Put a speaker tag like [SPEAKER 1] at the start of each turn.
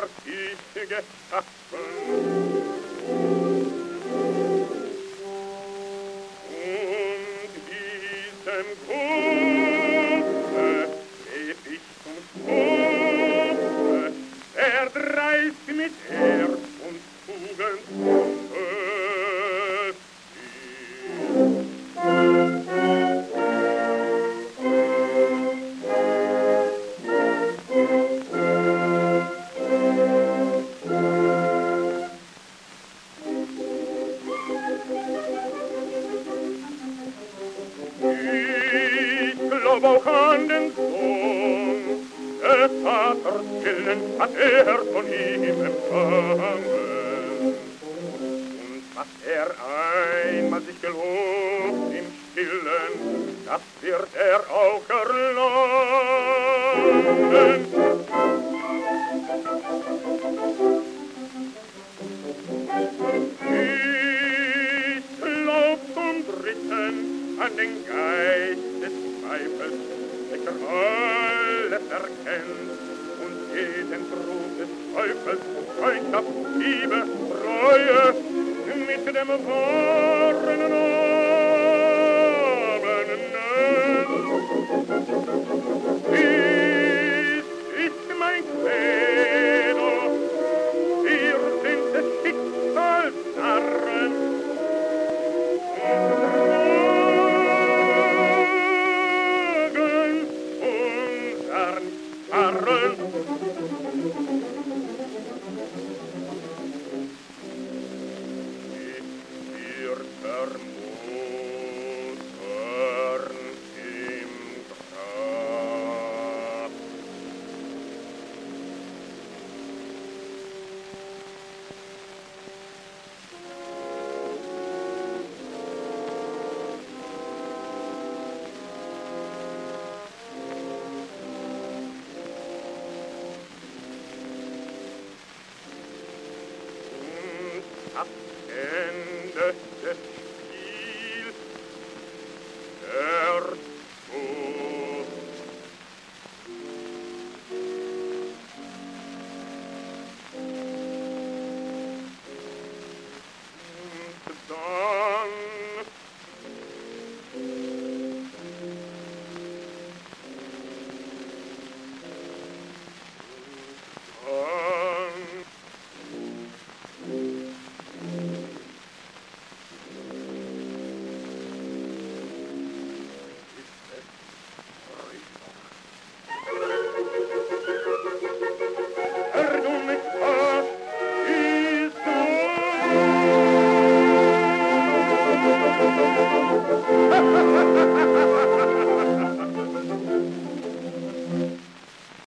[SPEAKER 1] ich geschaffen. Und diesem Gruppe leb ich zum Gruppe, der dreist mit Herz und Tugend ich glaub auch an den Sohn, des Vaters Willen hat von ihm empfangen. Und was einmal sich gelobt im Stillen, das wird auch erlangen. Ich glaub zum Dritten an den Geist des Zweifels, welcher alles erkennt und jeden Trug des Teufels, Freundschaft, Liebe, Treue mit dem wahren Namen nennt. Dies ist mein Credo, wir sind des Schicksals Narren und tragen unsern Karren. Wir vermuttern im Grab. Und das Ende des